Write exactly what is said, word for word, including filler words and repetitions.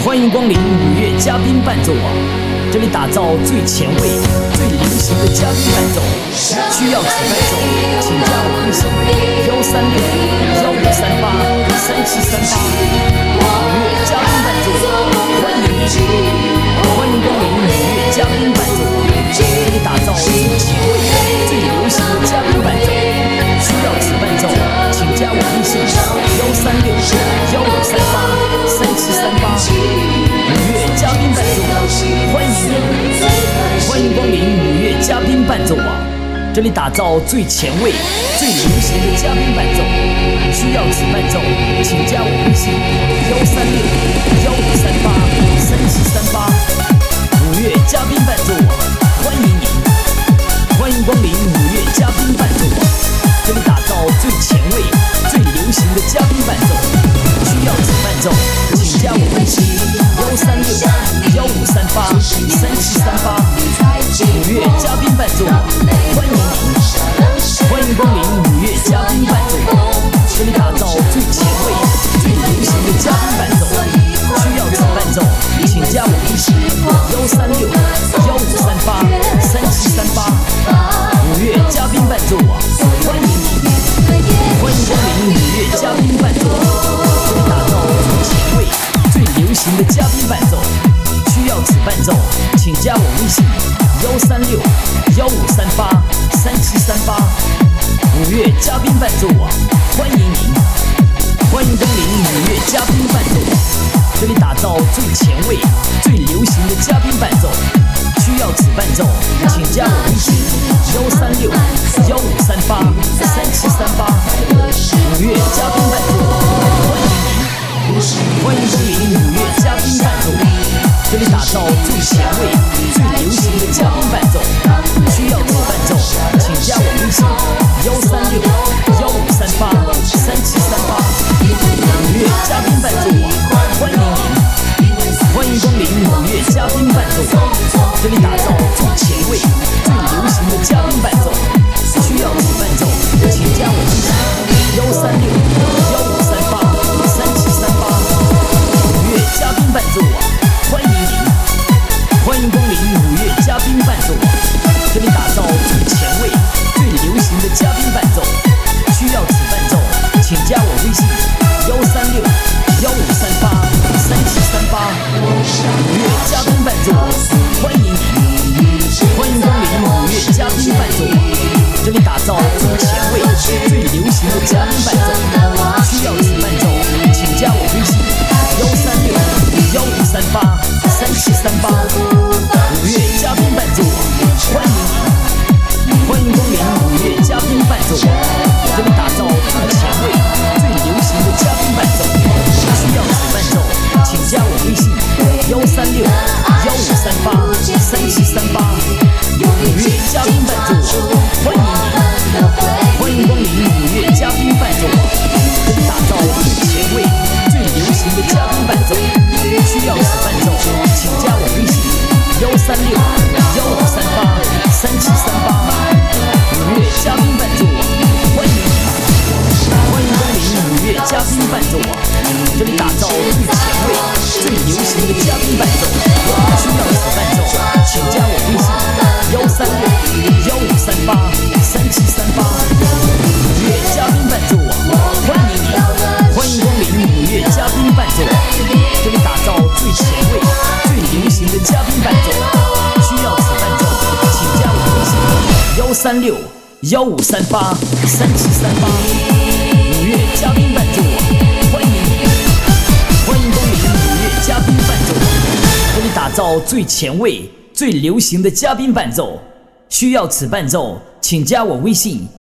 欢迎光临五月嘉宾伴奏网，这里打造最前卫、最流行的嘉宾伴奏。需要此伴奏，请加我微信幺三六幺五三八三七三八。五月嘉宾伴奏，欢迎你！欢迎光临五月嘉宾伴奏网，这里打造最前卫、最流行的嘉宾伴奏。需要此伴奏，请加我微信幺三六幺五三八三七三八。五月嘉宾伴奏，欢迎你！欢迎光临五月嘉宾伴奏网，这里打造最前卫、最流行的嘉宾伴奏。需要此伴奏，请加我微信幺三六幺五三八三七三八。五月嘉宾伴奏网，欢迎你！欢迎光临五月嘉宾伴奏网，这里打造最前卫、最流行的嘉宾伴奏。需要此伴奏，请加我微信幺三六幺五三八三七三八。五月嘉宾伴奏网，欢迎你！欢迎光临五月嘉宾伴奏网，这里打造最前卫、最流行的嘉宾伴奏。需要此伴奏，请加我微信幺三六幺五三八三七三八。五月嘉宾伴奏网，欢迎你！欢迎光临五月嘉宾伴奏网，这里打造最前卫、最流行的嘉宾伴奏。需要此伴奏，请加我微信幺三六幺五三八三七三八。五月嘉宾伴奏网，欢迎您！欢迎光临五月嘉宾伴奏网，这里打造最前卫、最流行的嘉宾伴奏。需要此伴奏，请加我微信幺三六幺五三八三七三八。五月嘉宾伴奏网，欢迎您！欢迎光临五月嘉宾伴奏网，这里打造最前卫、最流行的嘉宾伴奏。需要此伴奏，请加我微信幺三六幺五三八三七三八。五月嘉宾伴奏网，欢迎您！欢迎光临五月嘉宾伴奏网，这里打造最前卫、最流行的嘉宾伴奏。需要此伴奏，请加我微信幺三六幺五三八三七三八。五月嘉宾伴奏网，欢迎您！欢迎光临五月嘉宾伴奏网，这里打造最前卫、最流行的嘉宾伴奏。需要此伴奏，请加我微信幺三六幺五三八三七三八。五月嘉宾伴奏网，欢迎您！欢迎光临五月嘉宾伴奏网，这里打造最前卫、最流行的嘉宾伴奏。需要此伴奏，请加我微信幺三六幺五三八三七三八。五月嘉宾伴奏网，欢迎您！欢迎光临五月嘉宾伴奏网，这里打造最前卫、最流行的嘉宾伴奏。需要此伴奏，请加我微信幺三六幺五三八三七三八。五月嘉宾伴奏网，欢迎您！欢迎光临五月嘉宾伴奏网，这里打造最前卫、最流行的嘉宾伴奏。需要此伴奏，请加我微信幺三六幺五三八三七三八。五月嘉宾伴奏网，欢迎您！欢迎光临五月嘉宾伴奏网，这里打造最前卫、最流行的嘉宾伴奏。需要此伴奏，请加我微信幺三六幺五三八三七三八。五月嘉宾伴奏网，欢迎您！欢迎光临五月嘉宾伴奏网，这里打造最前卫、最流行的嘉宾伴奏。需要此伴奏，请加我微信幺三六幺五三八三七三八。五月嘉宾伴奏网，欢迎您！欢迎光临五月嘉宾伴奏网，这里打造最前卫、最流行的嘉宾伴奏。需要此伴奏，请加我微信